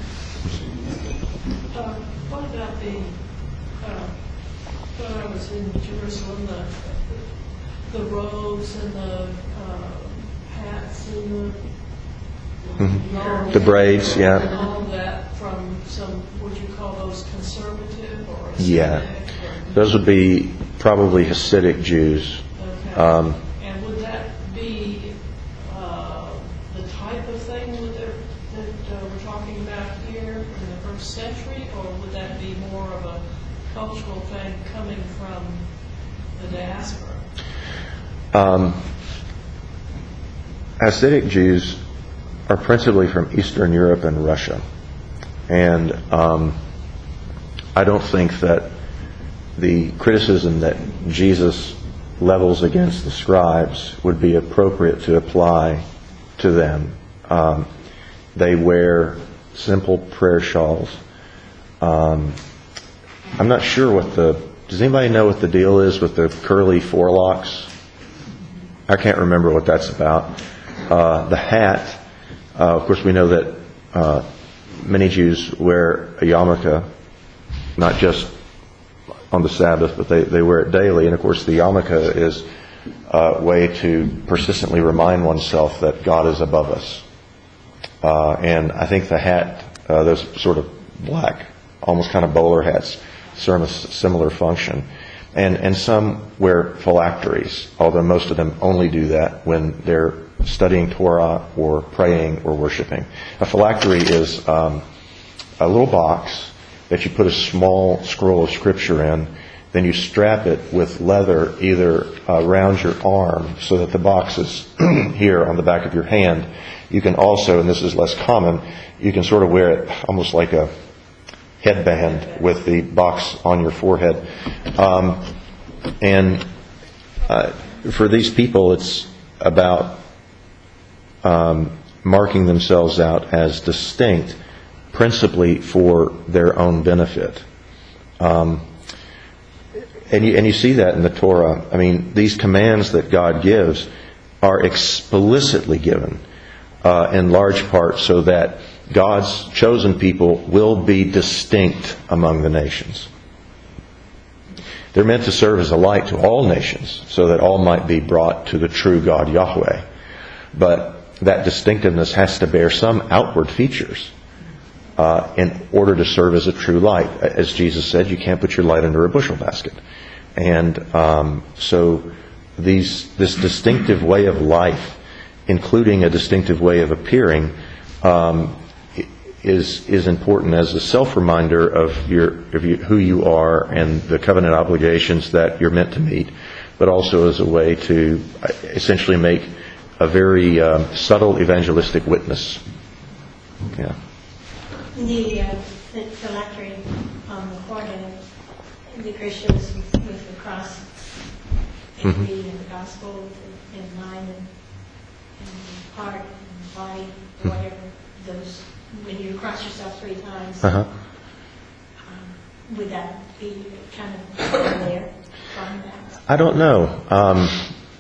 what about the, uh, when I was in Jerusalem, the, the robes and the uh, hats and the, Mm-hmm. all The that, braids, yeah. and all that from some, would you call those conservative or Yeah. Islamic or- Those would be probably Hasidic Jews. Okay. Um, And would that be uh, the type of thing that, they're, that uh, we're talking about here in the first century, or would that be more of a cultural thing coming from the diaspora? um, Hasidic Jews are principally from Eastern Europe and Russia. And um, I don't think that the criticism that Jesus levels against the scribes would be appropriate to apply to them. Um, they wear simple prayer shawls. Um, I'm not sure what the... Does anybody know what the deal is with the curly forelocks? I can't remember what that's about. Uh, the hat, uh, of course we know that uh, many Jews wear a yarmulke, not just on the Sabbath, but they, they wear it daily. And of course the yarmulke is a way to persistently remind oneself that God is above us. Uh, and I think the hat, uh, those sort of black, almost kind of bowler hats, serve a similar function. And, and some wear phylacteries, although most of them only do that when they're studying Torah or praying or worshiping. A phylactery is um, a little box that you put a small scroll of scripture in, then you strap it with leather either around your arm so that the box is here on the back of your hand. You can also, and this is less common, you can sort of wear it almost like a headband with the box on your forehead. Um, and uh, for these people, it's about um, marking themselves out as distinct, principally for their own benefit. Um, and, you, and you see that in the Torah. I mean, these commands that God gives are explicitly given uh, in large part so that God's chosen people will be distinct among the nations. They're meant to serve as a light to all nations so that all might be brought to the true God Yahweh. But that distinctiveness has to bear some outward features uh, in order to serve as a true light. As Jesus said, you can't put your light under a bushel basket. And um, so these this distinctive way of life, including a distinctive way of appearing, um, is is important as a self-reminder of your of you, who you are and the covenant obligations that you're meant to meet, but also as a way to essentially make a very uh, subtle evangelistic witness. Yeah. The, uh, the phylactery on the forehead, the Christians with, with the cross, and Mm-hmm. reading the gospel in mind and, and the heart and the body, whatever those. When you cross yourself three times, Uh-huh. um, would that be kind of there from that? I don't know. Um,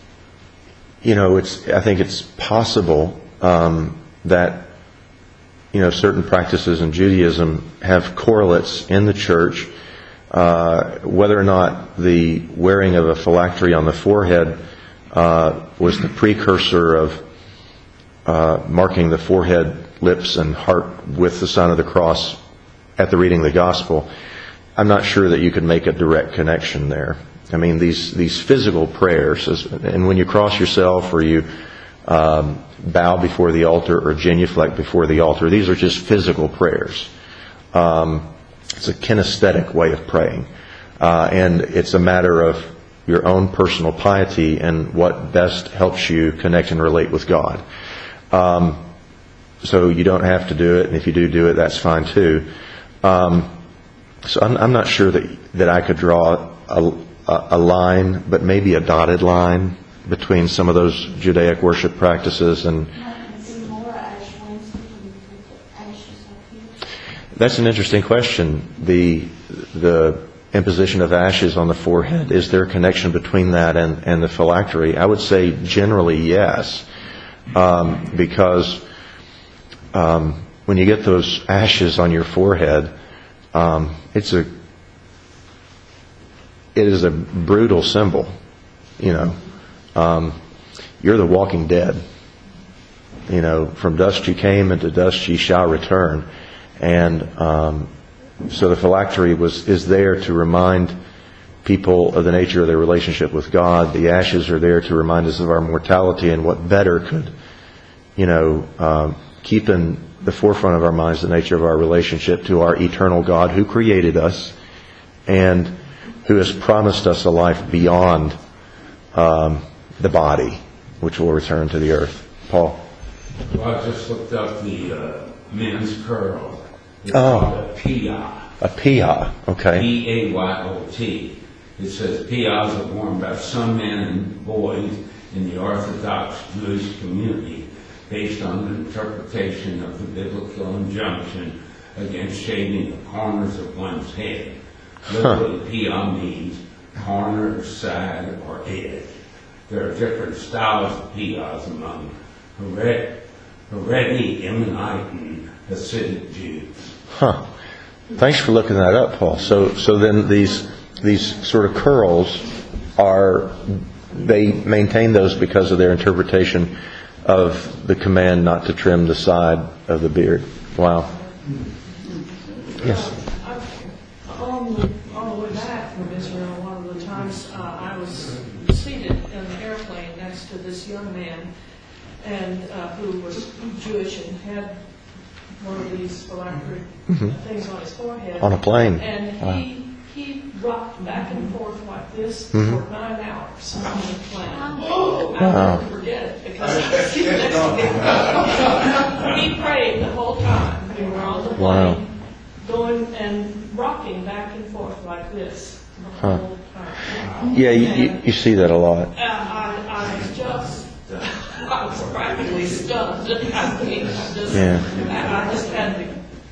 you know, it's. I think it's possible um, that you know certain practices in Judaism have correlates in the church. Uh, whether or not the wearing of a phylactery on the forehead uh, was the precursor of uh, marking the forehead, lips, and heart with the sign of the cross at the reading of the gospel, I'm not sure that you could make a direct connection there. I mean, these these physical prayers, and when you cross yourself or you um, bow before the altar or genuflect before the altar, these are just physical prayers. Um, it's a kinesthetic way of praying. Uh, and it's a matter of your own personal piety and what best helps you connect and relate with God. Um, So you don't have to do it, and if you do do it, that's fine too. Um, so I'm, I'm not sure that that I could draw a, a line, but maybe a dotted line between some of those Judaic worship practices and. That's an interesting question. The the imposition of ashes on the forehead, is there a connection between that and, and the phylactery? I would say generally yes, um, because. Um, when you get those ashes on your forehead, um, it's a it is a brutal symbol. You know, um, you're the walking dead. You know, from dust you came, and to dust ye shall return. And um, so the phylactery was is there to remind people of the nature of their relationship with God. The ashes are there to remind us of our mortality, and what better could, you know, um, keep in the forefront of our minds the nature of our relationship to our eternal God who created us and who has promised us a life beyond um, the body, which will return to the earth. Paul? Well, I just looked up the uh, men's curl. It's Oh. called a piyah. A piyah, okay. P A Y O T. It says piyahs are worn by some men and boys in the Orthodox Jewish community based on the interpretation of the biblical injunction against shaving the corners of one's head. Literally, piyah means corner, side, or edge. There are different styles of piyahs among Haredi, Yemenite, and Hasidic Jews. Huh. Thanks for looking that up, Paul. So, so then these these sort of curls are, they maintain those because of their interpretation of the command not to trim the side of the beard. Wow. Yes. On the, on the way back from Israel, one of the times uh, I was seated in the airplane next to this young man, and uh, who was Jewish and had one of these phylactery Mhm. things on his forehead. On a plane. And Wow. he he rocked back and forth like this Mhm. for nine hours on the plane. Oh. I'll Wow. never forget it because I was sitting next to him. He prayed the whole time. We were on the plane, Wow. going and rocking back and forth like this the Huh. whole time. Yeah, you, you, you see that a lot. Uh, I, I was just, I was practically stunned. I mean, I just, Yeah. I, I just had to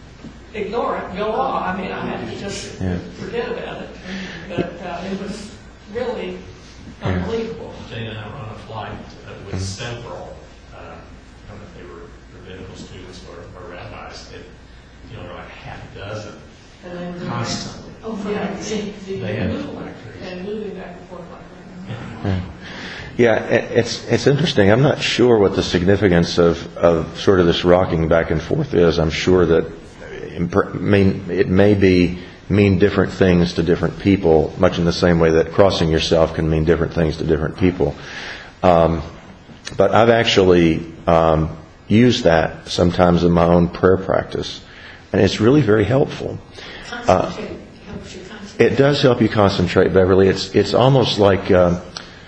ignore it, go on. I mean, I had to just Yeah. forget about it. But uh, it was really Yeah. unbelievable. Jane and I were on a flight uh, with several, uh, I don't know if they were rabbinical students or, or rabbis, that, you know, there were like half a dozen And then constantly. Oh, yeah, the, the They had moving phylacteries. and moving back and forth like that. Yeah. Yeah, it- it's it's interesting. I'm not sure what the significance of, of sort of this rocking back and forth is. I'm sure that it mean it may be mean different things to different people, much in the same way that crossing yourself can mean different things to different people. Um, but I've actually um, used that sometimes in my own prayer practice, and it's really very helpful. Concentrate, helps you concentrate. It does help you concentrate, Beverly. It's it's almost like uh,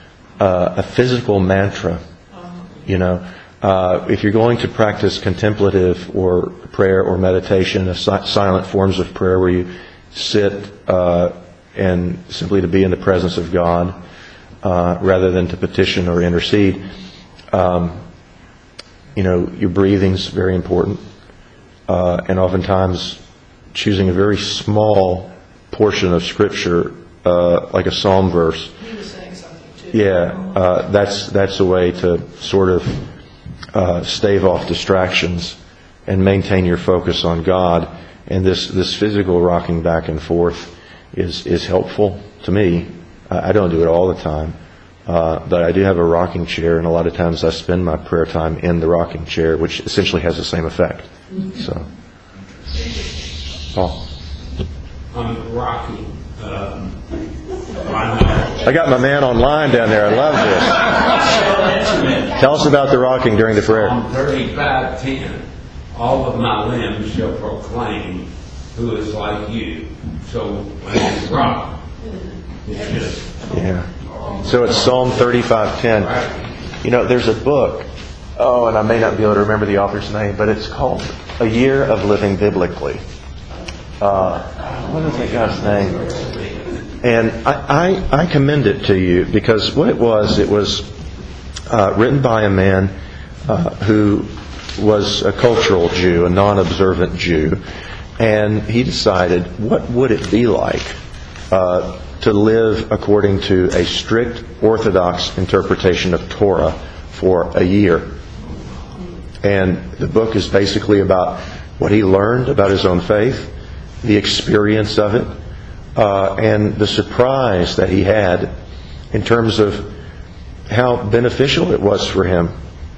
uh, a physical mantra. You know, uh, if you're going to practice contemplative or prayer or meditation, uh, si- silent forms of prayer where you sit uh, and simply to be in the presence of God uh, rather than to petition or intercede, um, you know, your breathing's very important, uh, and oftentimes choosing a very small portion of Scripture, uh, like a psalm verse. He was saying something too. Yeah, uh, that's that's a way to sort of uh, stave off distractions and maintain your focus on God. And this, this physical rocking back and forth is is helpful to me. I I don't do it all the time, uh, but I do have a rocking chair, and a lot of times I spend my prayer time in the rocking chair, which essentially has the same effect. So, Paul. On the Rocky, um, I know. I got my man online down there. I love this. Tell us about the rocking during the prayer. Psalm thirty-five ten, all of my limbs shall proclaim who is like you. So when you rock, it's just, Yeah. So it's Psalm thirty-five ten. You know, there's a book. Oh, and I may not be able to remember the author's name, but it's called A Year of Living Biblically. Uh, what is that guy's name? And I, I, I commend it to you because what it was, it was uh, written by a man uh, who was a cultural Jew, a non-observant Jew, and he decided, what would it be like uh, to live according to a strict Orthodox interpretation of Torah for a year? And the book is basically about what he learned about his own faith, the experience of it, uh, and the surprise that he had in terms of how beneficial it was for him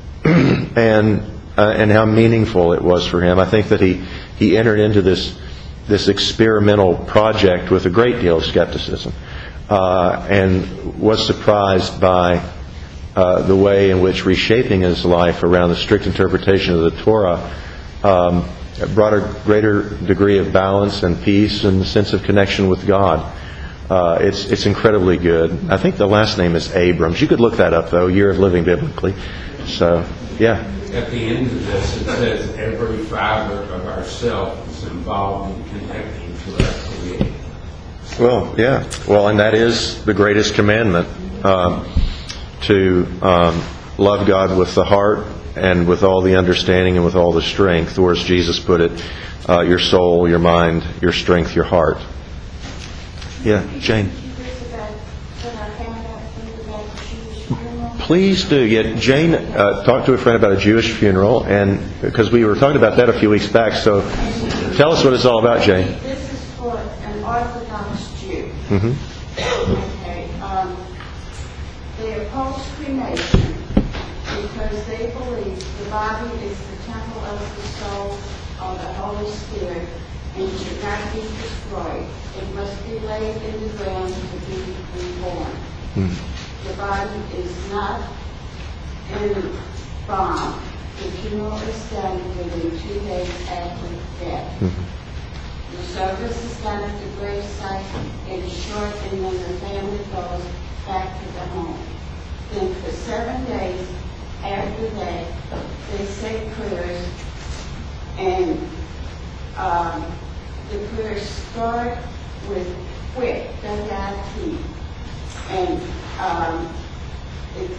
and uh, and how meaningful it was for him. I think that he, he entered into this this experimental project with a great deal of skepticism uh, and was surprised by uh, the way in which reshaping his life around the strict interpretation of the Torah um, brought a greater degree of balance and peace and a sense of connection with God. Uh, it's it's incredibly good. I think the last name is Abrams. You could look that up, though, Year of Living Biblically. So, yeah. at the end of this, it says every fiber of ourself is involved in connecting to our Creator. Well, yeah. Well, and that is the greatest commandment, um, to um, love God with the heart and with all the understanding and with all the strength, or as Jesus put it, uh, your soul, your mind, your strength, your heart. Yeah, Jane. Please do. Yeah, Jane uh, talked to a friend about a Jewish funeral, and because we were talking about that a few weeks back. So, tell us what it's all about, Jane. This is for an Orthodox Jew. Mm-hmm. Okay. Um, they oppose cremation because they believe the body is the temple of the soul of the Holy Spirit and should not be destroyed. It must be laid in the ground to be reborn. Mm. The body is not embalmed. The funeral is done within two days after death. Mm-hmm. The service is done at the gravesite in short, and then the family goes back to the home. Then for seven days after that, they say prayers, and um, the prayers start with whip, W I T, and um, it's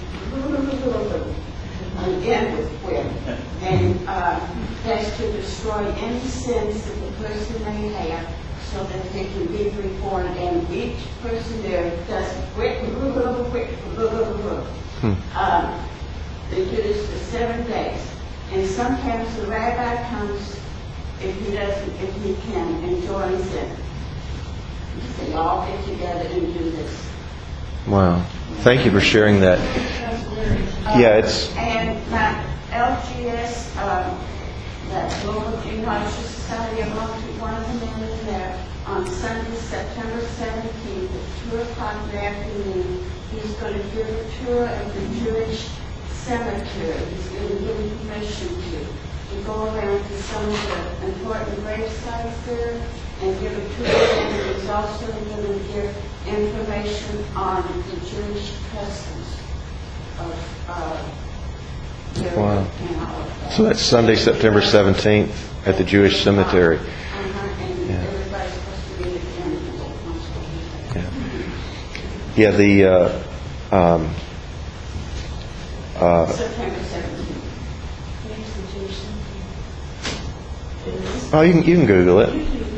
and end with whip. And uh, that's to destroy any sins that the person may have so that they can be reborn. And each person there does whip, whip, whip. Um, they do this for seven days. And sometimes the rabbi comes if he doesn't, if he can, and joins it. They all get together and do this. Wow. Thank you for sharing that. Yeah, it's... And my L G S, um, the Global Genealogy Society, I'm one of the men in there, on Sunday, September seventeenth, at two o'clock in the afternoon, he's going to give a tour of the Jewish cemetery. He's going to give you permission to, to go around to some of the important grave sites there and give a tour, and he's also going to give information on the Jewish customs of uh, their Wow. and all of that. So that's Sunday, September seventeenth at the Jewish cemetery. Uh-huh, and Yeah. everybody's supposed to be at the end of it once a week. Yeah. Yeah, the... Uh, um, uh, September seventeenth. There's the Jewish cemetery. oh, you can, you can Google it. You can